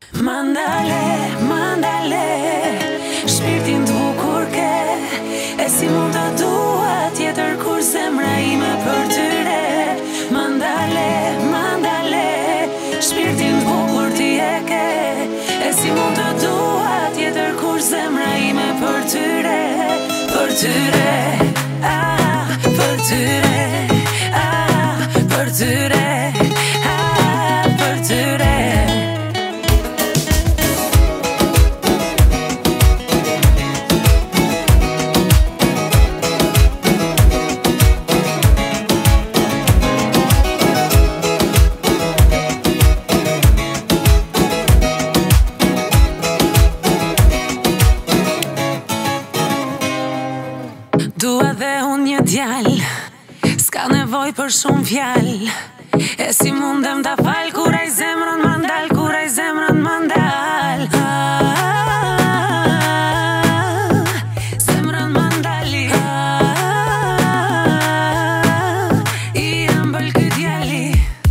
Mandale, mandale, shpirtin t'bukur ke. E si mund të dua tjetër kur zemra ime për ty re. Mandale, mandale, shpirtin t'bukur ti e ke. E si mund të dua tjetër kur zemra ime për ty re. Për ty re, ah, për ty re, ah, për ty re, ah, për ty re. Dua dhe unë një djall, s'ka nevoj për shumë fjall. E si mundem ta fal kur ai zemrën mandal, kur ai zemrën mandal. Zemrën mandali, I ëmbël ky djali.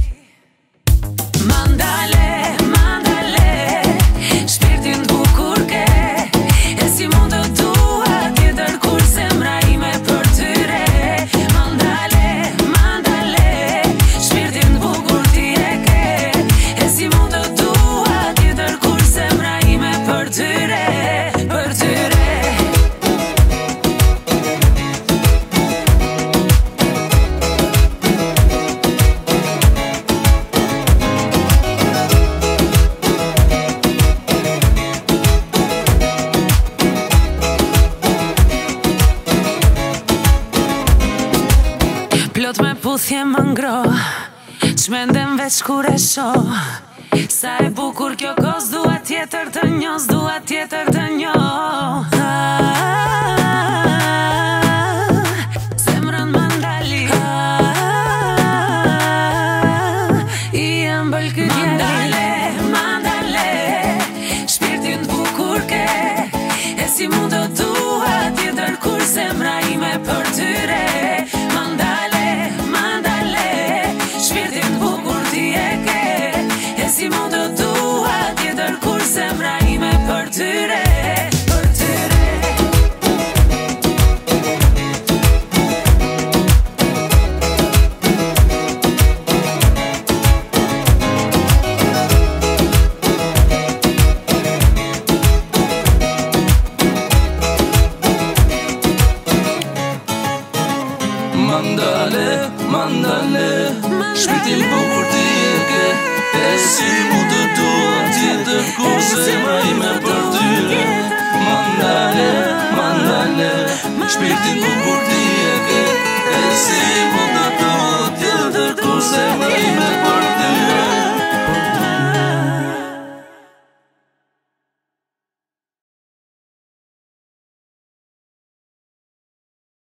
Mandale, mandale, shpirtin t'bukur ke. E si mund të dua tjetër kur zemra ime për ty re. Mandale, mandale, shpirtin t'bukur ti e ke. E si mund të dua tjetër kur zemra ime për ty re. Për ty re. Plot me puthje më ngro, çmendem veç kur e shoh. Sa e bukur kjo kos, dua tjetër të njos, dua tjetër të njoh. Zemrën mandali, I ëmbël ky djali. Mandale, mandale, shpirtin t'bukur ke. E si mund të dua tjetër kur zemra ime për ty re. Mandale, mandale, shpirtin t'bukur ti e ke. E si mund të dua tjetër kur zemra ime për ty re. Për ty re. Mandale, mandale, shpirtin bukur ti e ke. E si mund të dua tjetër kur zemra ime për ty re. Mandale, mandale, shpirtin bukur